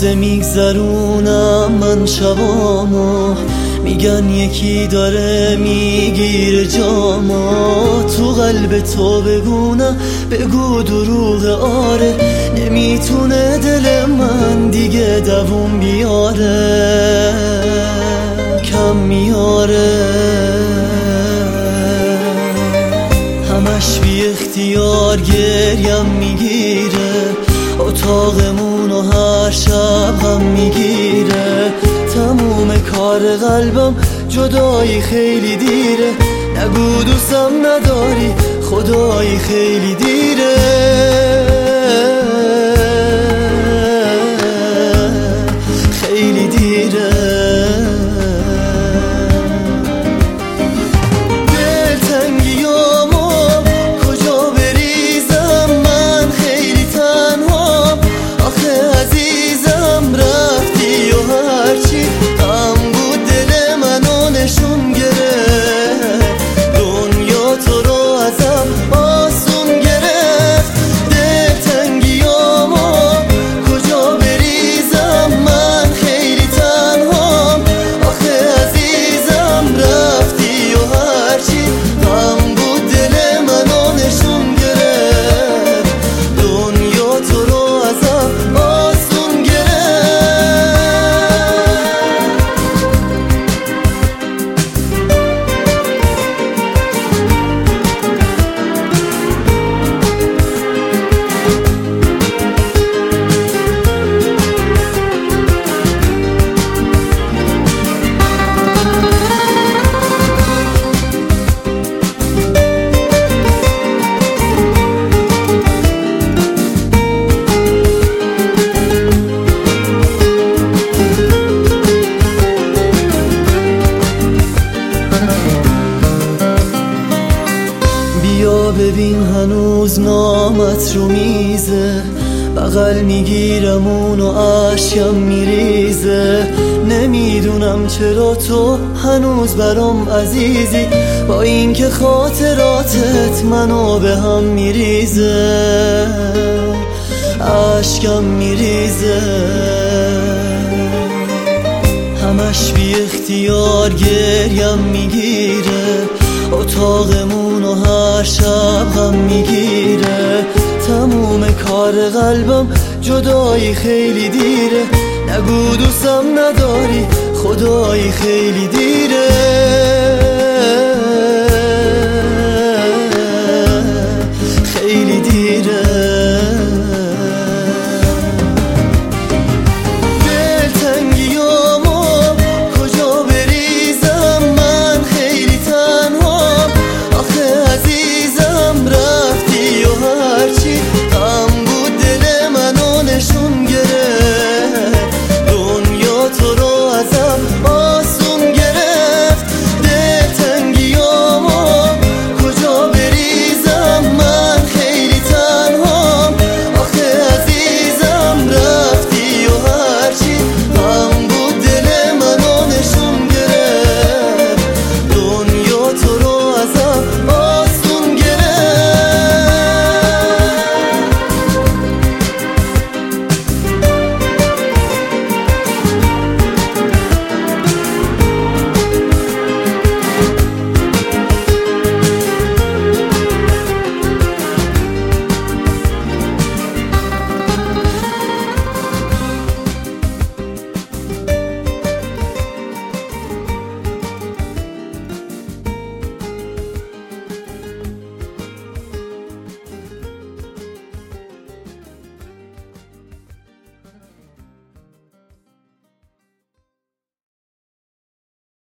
آهسته میگذرونم من شبامو، میگن یکی داره میگیره جامو. تو قلب تو بگونم بگو دروغ آره، نمیتونه دل من دیگه دووم بیاره، کم میاره. همش بی اختیار گریم میگیره، اتاقمونو هر شب هم میگیره. تموم کار قلبم جدایی خیلی دیره، نگو دوستم نداری خدایی خیلی دیره، خیلی دیره. بیا ببین هنوز نامت رو میزه، بغل میگیرم اونو اشکم میریزه. نمیدونم چرا تو هنوز برام عزیزی، با اینکه خاطراتت منو به هم میریزه، اشکم میریزه. همش بی اختیار گریم میگیره، اتاقمونو هر شب هم میگیره. تموم کار قلبم جدایی خیلی دیره، نگو دوستم نداری خدایی خیلی دیره.